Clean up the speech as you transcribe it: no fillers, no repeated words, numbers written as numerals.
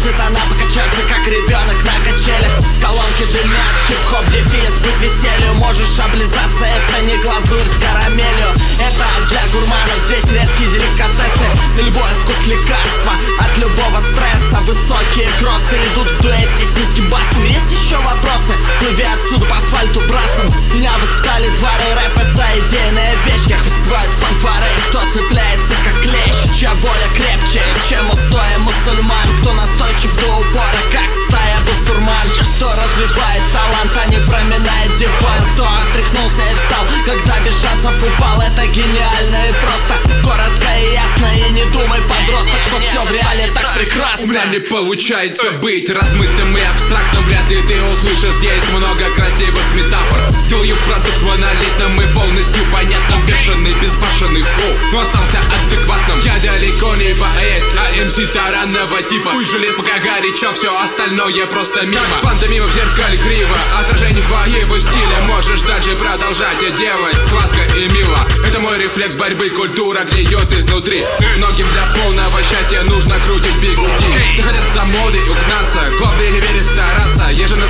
просит она покачаться, как ребенок на качелях. Колонки дымят, хип-хоп, дефис, быть веселью. Можешь облизаться, это не глазурь с карамелью. Это для гурманов, здесь редкие деликатесы. Любой вкус лекарства от любого стресса. Высокие кроссы идут в дуэте с низким басом. Есть еще вопросы? Плыви отсюда по асфальту брасом. Меня воспитали дворы, рэп это идейная вещь. Как выступают фанфары, кто цепляется как клещ. Чья воля крепче, чем устои мусульман. Кто настойчив до упора, как стая бусурман. Кто развивает талант, а не проминает диван. Кто отряхнулся и встал, когда Бежанцев упал. Это гениально и просто, коротко и ясно. И не думай, подросток, что все в реале так прекрасно. У меня не получается быть размытым и абстрактным. Вряд ли ты услышишь здесь много красивых метафор. Делаю продукт монолитным и полностью понятным. Бешеный, безбашенный флоу, но остался адекватным. Я далеко не поэт, а МС таранного типа. Хуй желез, пока горячо, все остальное просто мимо. Пантомима в зеркале криво, отражение твоего стиля. Можешь дальше продолжать делать сладко и мило. Это мой рефлекс борьбы, культура гниет изнутри. Многим для полного счастья нужно крутить бигуди. Все хотят за модой угнаться, главное не верить стараться. Я же на